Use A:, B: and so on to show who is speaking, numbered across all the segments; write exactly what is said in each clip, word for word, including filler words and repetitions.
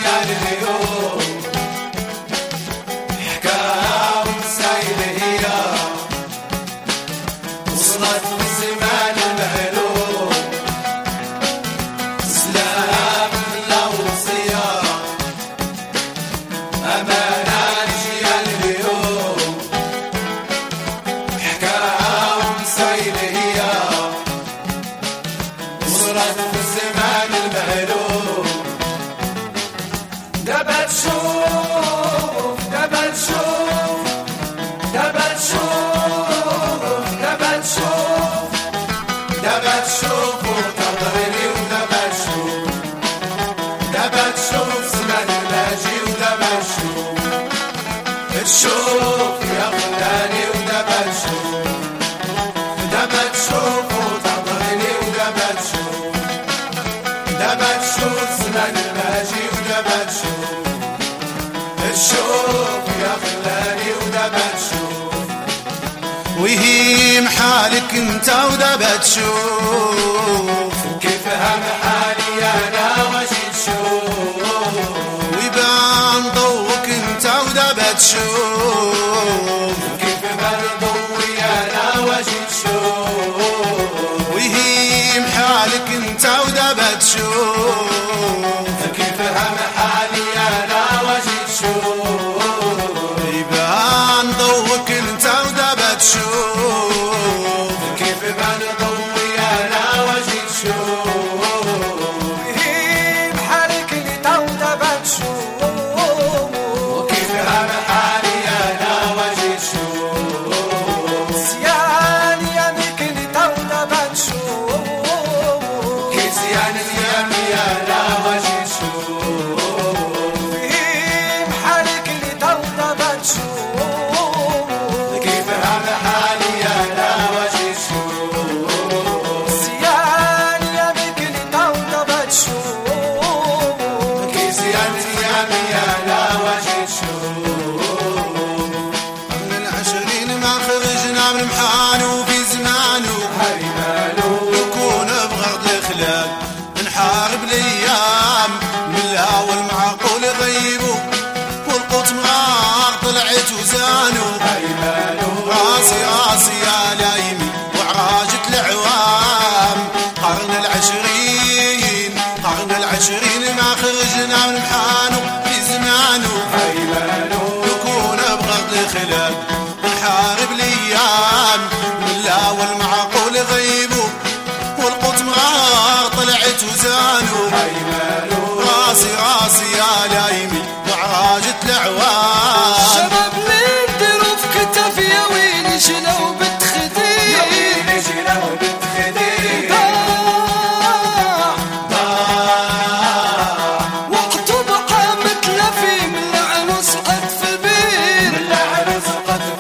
A: شوف يا خلاني ودابا تشوف دابا تشوف وتعطرني ودابا تشوف دابا تشوف زمان الماجي ودابا تشوف تشوف يا خلاني ودابا تشوف
B: ويهيم حالك انت ودابا تشوف
A: كيف هم حالي انا واجي تشوف
B: ويبان ضوك انت ودابا تشوف
A: كيف بان ضوي انا واجي تشوف
B: ويهيم حالك انت ودابا تشوف
A: كيف هم حالي انا واجي تشوف
B: يبان ضوك انت ودابا تشوف
A: كيف بان ضوي انا واجي تشوف
C: ويهيم حالك اللي تو دابا تشوف
A: وكيف هم حالي انا واجي تشوف
C: زيان يامك اللي تو دابا تشوف
A: كي زيان يامي انا واجي تشوف
C: ويهيم حالك اللي تو دابا تشوف
A: كيف هم حالي انا واجي تشوف
C: زيان يامك اللي تو دابا تشوف
A: كي زيان يامي انا واجي تشوف
B: من العشرين ما خرجنا من محانو في زمانو
A: هاي مالو
B: نكون بغرض الخلال نحارب الايام من الهوى المعقول غيبو والقوت مغار طلعت وزانو
A: هاي مالو
B: راسي راسي يا لايمي وعراجة العوام قرن العشرين قرن العشرين ما خرجنا من محانو في زمانو
A: هاي مالو
B: نكون بغرض الخلال نحارب الايام من الهوى المعقول غيبو والقوت مغار طلعت وزانو
A: هاي مالو
B: راسي راسي يا لايمي وعراجة العوام
C: شباب من دروب كتف يا ويلي شلو بتخدي
A: يا ويلي جينا وبتخدي
C: وقت بقى متلفي من العنص قد في البير
A: من العروس قد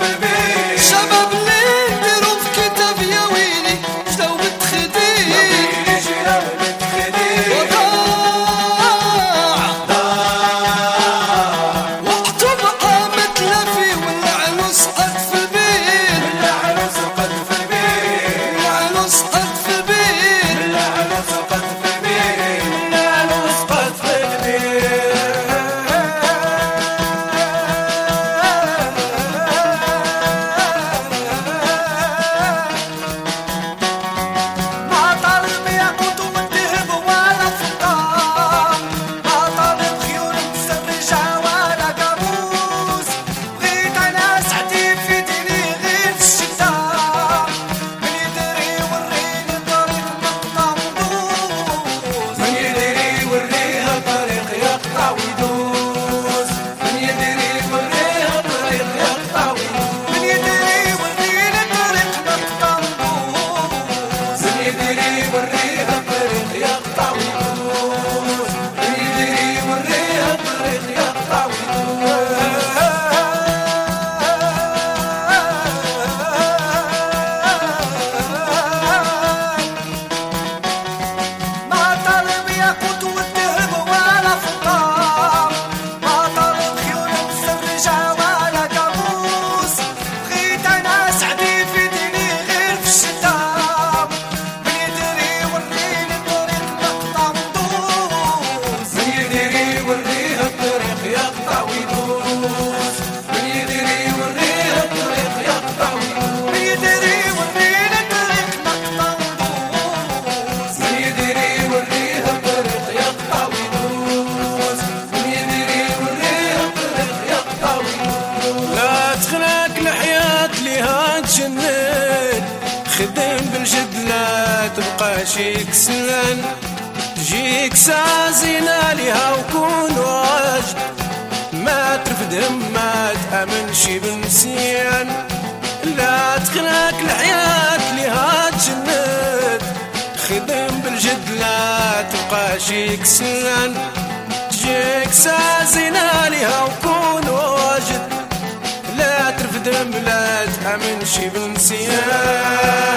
C: شيك سلان تجيك سازينا ليها وكون واجد ما ترفد ما تأمن شي بنسيان لا تخلق الحياة ليها تجند خدم بالجد لا تبقى شيك سلان تجيك سازينا ليها وكون واجد لا ترفد لا تأمن شي بنسيان